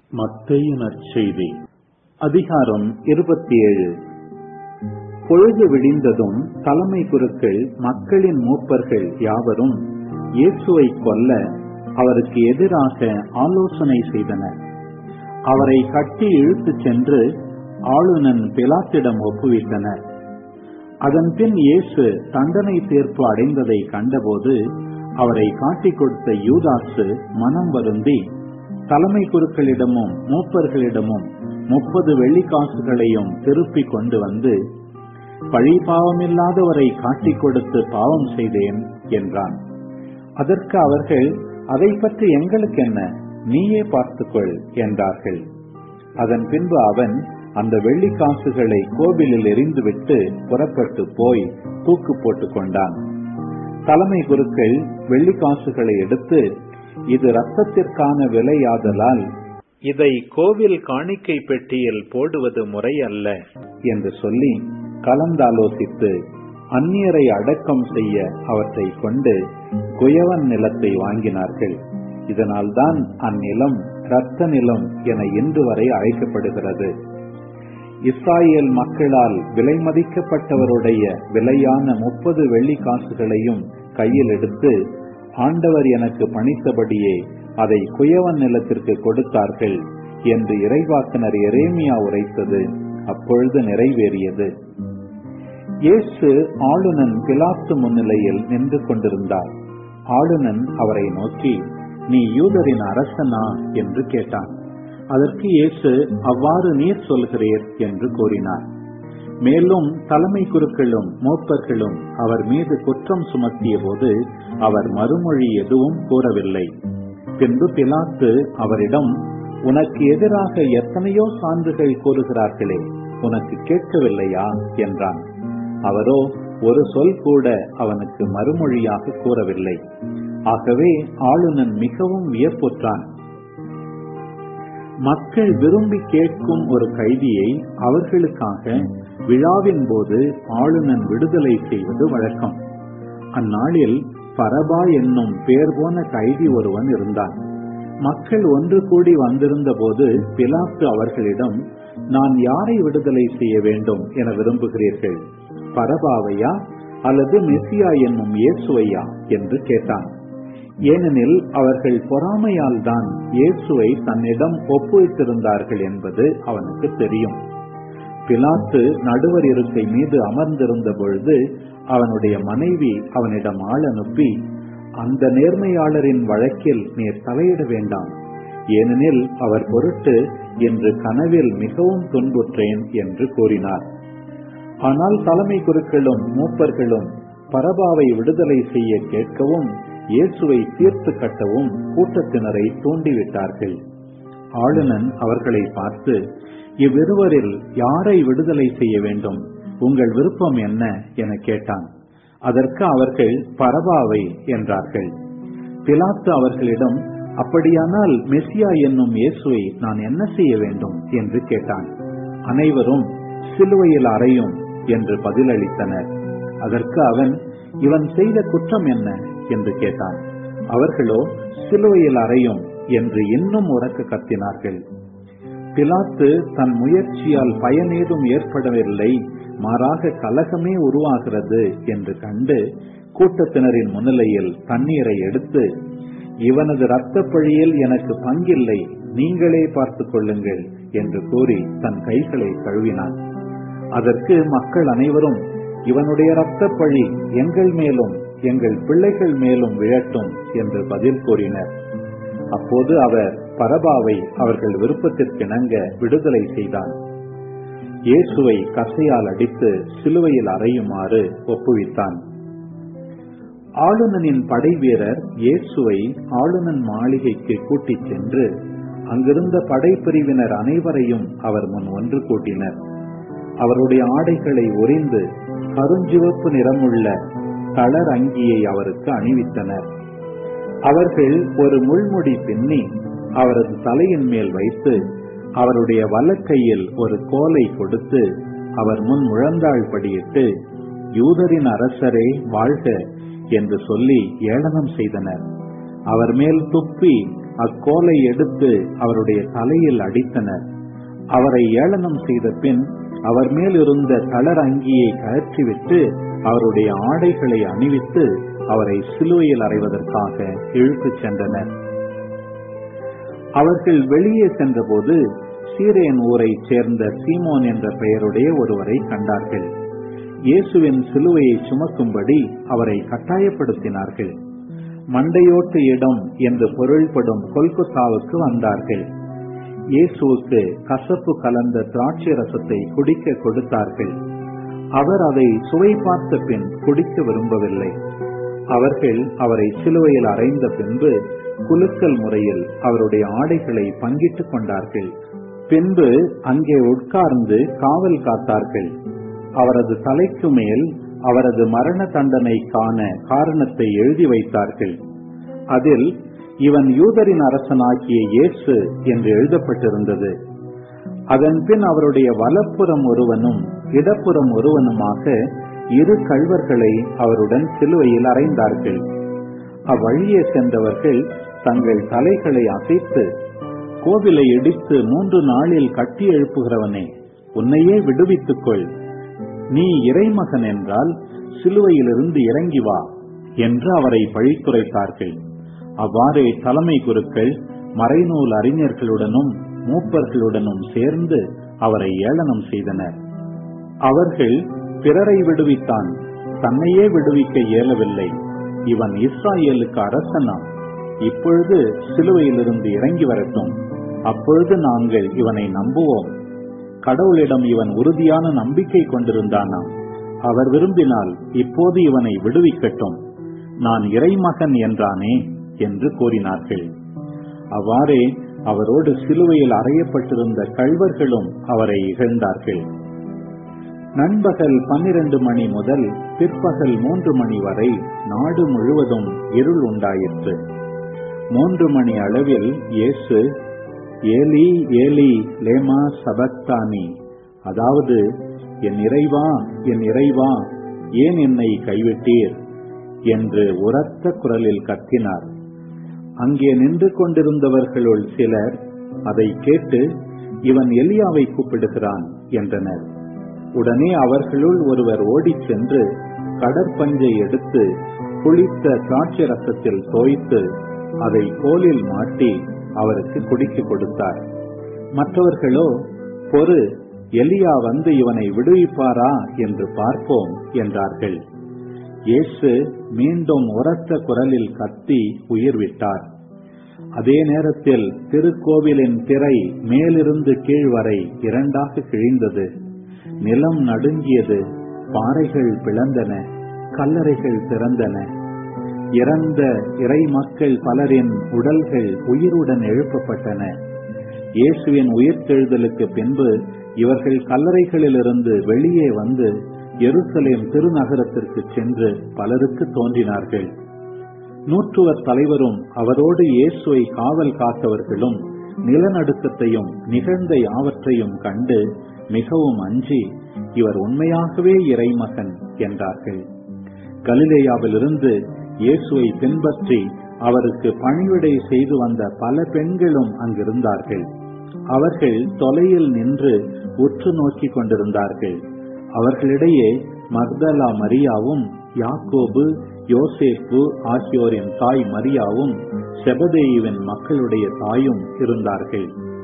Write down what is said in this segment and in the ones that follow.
மத்தேயு நற்செய்தி அதிகாரம் 27. பொழுது விடிந்ததும் தலைமை குருக்கள் மக்களின் மூப்பர்கள் யாவரும் இயேசுவை கொல்ல அவருக்கு எதிராக ஆலோசனை செய்தனர். அவரை கட்டி இழுத்துச் சென்று ஆளுநன் பிலாத்திடம் ஒப்புவித்தனர். அதன் பின் இயேசு தண்டனை தீர்ப்பு அடைந்ததை கண்டபோது அவரை காட்டிக் கொடுத்த யூதாசு மனம் வருந்தி தலைமை குருக்களிடமும் மூப்பர்களிடமும் 30 வெள்ளிக்காசுகளையும் திருப்பி கொண்டு வந்து, பழி பாவமில்லாதவரை காட்டிக் கொடுத்து பாவம் செய்தேன் என்றான். அதற்கு அவர்கள், அதை பற்றி எங்களுக்கு என்ன, நீயே பார்த்துக்கொள் என்றார்கள். அதன் பின்பு அவன் அந்த வெள்ளிக்காசுகளை கோவிலில் எறிந்துவிட்டு புறப்பட்டு போய் தூக்கு போட்டுக் கொண்டான். தலைமை குருக்கள் வெள்ளிக்காசுகளை எடுத்து, இது இரத்தத்திற்கான விலையாதலால் இதை கோவில் காணிக்கை பெட்டியில் போடுவது முறை அல்ல என்று சொல்லி கலந்தாலோசித்து அந்நியரை அடக்கம் செய்ய அவற்றை கொண்டு குயவன் நிலத்தை வாங்கினார்கள். இதனால்தான் அந்நிலம் இரத்த நிலம் என இன்று வரை அழைக்கப்படுகிறது. இஸ்ராயேல் மக்களால் விலை மதிக்கப்பட்டவருடைய விலையான 30 வெள்ளிக்காசுகளையும் கையில் எடுத்து, ஆண்டவர் எனக்கு பணித்தபடியே அதை குயவன் நிலத்திற்கு கொடுத்தார்கள் என்று இறைவாக்கினர் எரேமியா உரைத்தது அப்பொழுது நிறைவேறியது. இயேசு ஆளுநன் பிலாத்து முன்னிலையில் நின்று கொண்டிருந்தார். ஆளுநன் அவரை நோக்கி, நீ யூதரின் அரசனா என்று கேட்டான். அதற்கு இயேசு, அவ்வாறு நீர் சொல்கிறீர் என்று கூறினார். மேலும் தலைமை குருக்களும் மூப்பர்களும் அவர் மீது குற்றம் சுமத்திய போது அவர் மறுமொழி எதுவும் கூறவில்லை. பின்பு பிலாத்து அவரிடம், உனக்கு எதிராக எத்தனையோ சான்றுகள் கூறுகிறார்களே, உனக்கு கேட்கவில்லையா என்றான். அவரோ ஒரு சொல் கூட அவனுக்கு மறுமொழியாக கூறவில்லை. ஆகவே ஆளுநன் மிகவும் வியப்புற்றான். மக்கள் விரும்பி கேட்கும் ஒரு கைதியை அவர்களுக்காக விழாவின் போது ஆளுநன் விடுதலை செய்வது வழக்கம். அந்நாளில் பரபா என்னும் பேர் போன கைதி ஒருவன் இருந்தான். மக்கள் ஒன்று கூடி வந்திருந்த போது பிலாத்து அவர்களிடம், நான் யாரை விடுதலை செய்ய வேண்டும் என விரும்புகிறீர்கள், பரபாவையா அல்லது மெசியா என்னும் இயேசுவையா என்று கேட்டான். ஏனெனில் அவர்கள் பொறாமையால் தான் இயேசுவை தன்னிடம் ஒப்புவித்திருந்தார்கள் என்பது அவனுக்கு தெரியும். பிலாத்து நடுவர் இருக்கை மீது அமர்ந்திருந்த பொழுது அவனுடைய மனைவி அவனிடம் ஆள் அனுப்பி, அந்த நேர்மையாளரின் வழக்கில் நீர் தலையிட வேண்டாம், ஏனெனில் அவர் பொருட்டு இன்று கனவில் மிகவும் துன்புற்றேன் என்று கூறினார். ஆனால் தலைமை குருக்களும் மூப்பர்களும் பரபாவை விடுதலை செய்ய கேட்கவும் இயேசுவை தீர்த்து கட்டவும் கூட்டத்தினரை தூண்டிவிட்டார்கள். ஆளுநன் அவர்களை பார்த்து, இவ்விருவரில் யாரை விடுதலை செய்ய வேண்டும், உங்கள் விருப்பம் என்ன என கேட்டான். அதற்கு அவர்கள் பரபாவை என்றார்கள். பிலாத்து அவர்களிடம், அப்படியானால் மெசியா என்னும் இயேசுவை நான் என்ன செய்ய வேண்டும் என்று கேட்டான். அனைவரும் சிலுவையில் அறையும் என்று பதிலளித்தனர். அதற்கு அவன், இவன் செய்த குற்றம் என்ன என்று கேட்டான். அவர்களோ சிலுவையில் அறையும் என்று இன்னும் உரக்க கத்தினார்கள். பிலாத்து தன் முயற்சியால் பயனேதும் ஏற்படவில்லை, மாறாக கலகமே உருவாகிறது என்று கண்டு கூட்டத்தினரின் முன்னிலையில் தண்ணீரை எடுத்து, இவனது இரத்த பழியில் எனக்கு பங்கில்லை, நீங்களே பார்த்துக் கொள்ளுங்கள் என்று கூறி தன் கைகளை கழுவினான். அதற்கு மக்கள் அனைவரும், இவனுடைய இரத்த பழி எங்கள் மேலும் எங்கள் பிள்ளைகள் மேலும் விழட்டும் என்று பதில் கூறினர். அப்போது அவர் பரபாவை அவர்கள் விருப்பத்திற்கிணங்க விடுதலை செய்தார். இயேசுவை கசையால் அடித்து சிலுவையில் அறையுமாறு ஒப்புவித்தான். ஆளுநனின் படை வீரர் இயேசுவை ஆளுநன் மாளிகைக்கு கூட்டிச் சென்று அங்கிருந்த படைப்பிரிவினர் அனைவரையும் அவர் முன் ஒன்று கூட்டினர். அவருடைய ஆடைகளை உரிந்து கருஞ்சிவப்பு நிறமுள்ள தளர் அங்கியை அவருக்கு அணிவித்தனர். அவர்கள் ஒரு முள்முடி பின்னி அவரது தலையின் மேல் வைத்து அவருடைய வலக்கையில் ஒரு கோலை கொடுத்து அவர் முன் முழந்தாள் படியிட்டு, யூதரின் அரசரே வாழ்க என்று சொல்லி ஏளனம் செய்தனர். அவர் மேல் துப்பி அக்கோலை எடுத்து அவருடைய தலையில் அடித்தனர். அவரை ஏளனம் செய்த பின் அவர் மேல் இருந்த தளர் அங்கியை கழற்றிவிட்டு அவருடைய ஆடைகளை அணிவித்து அவரை சிலுவையில் அறைவதற்காக இழுத்துச் சென்றனர். அவர்கள் வெளியே சென்றபோது சீரேன் ஊரை சேர்ந்த சீமோன் என்ற பெயருடைய ஒருவரை கண்டார்கள். இயேசுவின் சிலுவையை சுமக்கும்படி அவரை கட்டாயப்படுத்தினார்கள். மண்டையோட்டு இடம் என்று பொருள்படும் கொல்கொத்தாவுக்கு வந்தார்கள். இயேசுவுக்கு கசப்பு கலந்த திராட்சை ரசத்தை குடிக்க கொடுத்தார்கள். அவர் அதை சுவை பார்த்த பின் குடிக்க விரும்பவில்லை. அவர்கள் அவரை சிலுவையில் அறைந்த பின்பு குலுக்கல் முறையில் அவருடைய ஆடைகளை பங்கிட்டுக் கொண்டார்கள். பின்பு அங்கே உட்கார்ந்து காவல் காத்தார்கள். அவரது தலைக்கு மேல் அவரது மரண தண்டனைக்கான காரணத்தை எழுதி வைத்தார்கள். அதில் இவன் யூதரின் அரசனாகிய இயேசு என்று எழுதப்பட்டிருந்தது. அதன் பின் அவருடைய வலப்புறம் ஒருவனும் இடப்புறம் ஒருவனுமாக 2 கள்வர்களை அவருடன் சிலுவையில் அறைந்தார்கள். அவ்வழியே சென்றவர்கள் தங்கள் தலைகளை அசைத்து, கோவிலை இடித்து 3 நாளில் கட்டி எழுப்புகிறவனே, உன்னையே விடுவித்துக்கொள், நீ இறைமகன் என்றால் சிலுவையிலிருந்து இறங்கி வா என்று அவரை பழித்துரைத்தார்கள். அவ்வாறே தலைமை குருக்கள் மறைநூல் அறிஞர்களுடனும் மூப்பர்களுடனும் சேர்ந்து அவரை ஏளனம் செய்தனர். அவர்கள் பிறரை விடுவித்தான், தன்னையே விடுவிக்க இயலவில்லை. இவன் இஸ்ராயேலுக்கு அரசனாம். இப்பொழுது சிலுவையிலிருந்து இறங்கி வரட்டும், அப்பொழுது நாங்கள் இவனை நம்புவோம். கடவுளிடம் இவன் உறுதியான நம்பிக்கை கொண்டிருந்தானாம். அவர் விரும்பினால் இப்போது இவனை விடுவிக்கட்டும், நான் இறைமகன் என்றானே என்று கூறினார்கள். அவ்வாறே அவரோடு சிலுவையில் அறையப்பட்டிருந்த கள்வர்களும் அவரை இகழ்ந்தார்கள். நண்பகல் 12 மணி முதல் பிற்பகல் 3 மணி வரை நாடு முழுவதும் இருள் உண்டாயிற்று. 3 மணி அளவில் இயேசு ஏலி ஏலி லேமா சபக்தானி, அதாவது என் இறைவா என் இறைவா ஏன் என்னை கைவிட்டீர் என்று உரத்த குரலில் கத்தினார். அங்கே நின்று கொண்டிருந்தவர்களுள் சிலர் அதை கேட்டு இவன் எலியாவை கூப்பிடுகிறான் என்றனர். உடனே அவர்களுள் ஒருவர் ஓடிச் சென்று கடற்பஞ்சை எடுத்து புளித்த திராட்சை ரசத்தில் தோய்த்து அதை கோலில் மாட்டி அவருக்கு குடிக்க கொடுத்தார். மற்றவர்களோ, பொறு, எலியா வந்து இவனை விடுவிப்பாரா என்று பார்ப்போம் என்றார்கள். இயேசு மீண்டும் உரத்த குரலில் கத்தி உயிர் விட்டார். அதே நேரத்தில் திருக்கோவிலின் திரை மேலிருந்து கீழ் வரை 2ஆக கிழிந்தது. நிலம் நடுங்கியது, பாறைகள் பிளந்தன, கல்லறைகள் திறந்தன. இறந்த இறை மக்கள் பலரின் உடல்கள் உயிருடன் எழுப்பப்பட்டன. இயேசுவின் உயிர்த்தெழுதலுக்கு பின்பு இவர்கள் கல்லறைகளிலிருந்து வெளியே வந்து எருசலேம் திருநகரத்திற்கு சென்று பலருக்கு தோன்றினார்கள். 100 தலைவரும் அவரோடு இயேசுவை காவல் காத்தவர்களும் நிலநடுக்கத்தையும் நிகழ்ந்த யாவற்றையும் கண்டு மிகவும் அஞ்சி, இவர் உண்மையாகவே இறைமகன் என்றார்கள். கலிலேயாவிலிருந்து இயேசுவை பின்பற்றி அவருக்கு பணிவிடை செய்து வந்த பல பெண்களும் அங்கிருந்தார்கள். அவர்கள் தொலையில் நின்று உற்று நோக்கி கொண்டிருந்தார்கள். அவர்களிடையே மக்தலா மரியாவும் யாக்கோபு யோசேப்பு ஆகியோரின் தாய் மரியாவும் செபதேயுவின் மக்களுடைய தாயும் இருந்தார்கள்.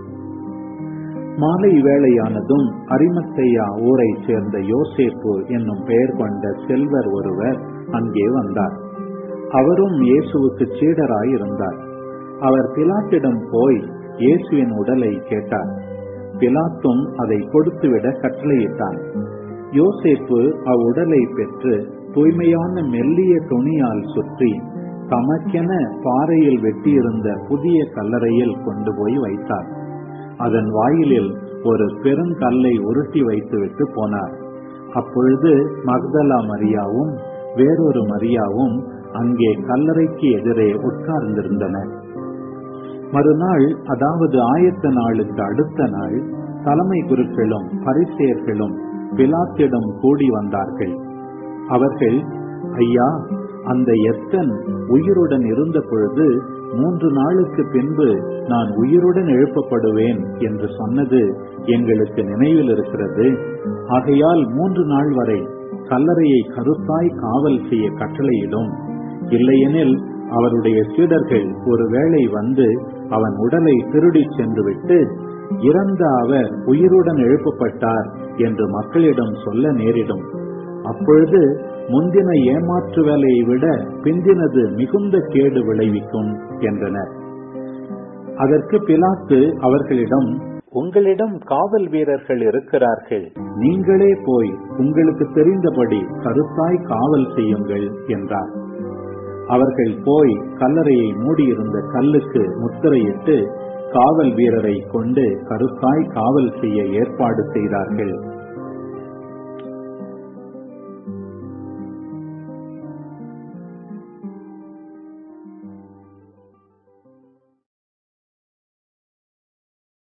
மாலை வேளையானதும் அரிமத்தையா ஊரை சேர்ந்த யோசேப்பு என்னும் பெயர் கொண்ட செல்வர் ஒருவர் அங்கே வந்தார். அவரும் இயேசுவுக்கு சீடராய் இருந்தார். அவர் பிலாத்திடம் போய் இயேசுவின் உடலை கேட்டார். பிலாத்தும் அதை கொடுத்துவிட கட்டளையிட்டான். யோசேப்பு அவ்வுடலை பெற்று தூய்மையான மெல்லிய துணியால் சுற்றி தமக்கென பாறையில் வெட்டியிருந்த புதிய கல்லறையில் கொண்டு போய் வைத்தார். அதன் வாயிலில் ஒரு பெருங்கல்லை உருட்டி வைத்துவிட்டு போனார். அப்பொழுது மக்தலா மரியாவும் வேறொரு மரியாவும் அங்கே கல்லறைக்கு எதிரே உட்கார்ந்திருந்தனர். மறுநாள், அதாவது ஆயத்த நாளுக்கு அடுத்த நாள், தலைமை குருக்களும் பரிசேயர்களும் பிலாத்திடம் கூடி வந்தார்கள். அவர்கள், ஐயா, அந்த எத்தன் உயிருடன் இருந்த பொழுது 3 நாளுக்கு பின்பு நான் உயிருடன் எழுப்பப்படுவேன் என்று சொன்னது எங்களுக்கு நினைவில் இருக்கிறது. ஆகையால் 3 நாள் வரை கல்லறையை கருத்தாய் காவல் செய்ய கட்டளையிடும். இல்லையெனில் அவருடைய சீடர்கள் ஒருவேளை வந்து அவன் உடலை திருடிச் சென்று விட்டு, இறந்த அவர் உயிருடன் எழுப்பப்பட்டார் என்று மக்களிடம் சொல்ல நேரிடும். அப்பொழுது முந்தின ஏமாற்று வேலையை விட பிந்தினது மிகுந்த கேடு விளைவிக்கும் என்றனர். அதற்கு பிலாத்து அவர்களிடம், உங்களிடம் காவல் வீரர்கள் இருக்கிறார்கள், நீங்களே போய் உங்களுக்கு தெரிந்தபடி கருத்தாய் காவல் செய்யுங்கள் என்றார். அவர்கள் போய் கல்லறையை மூடியிருந்த கல்லுக்கு முத்திரையிட்டு காவல் வீரரை கொண்டு கருத்தாய் காவல் செய்ய ஏற்பாடு செய்தார்கள்.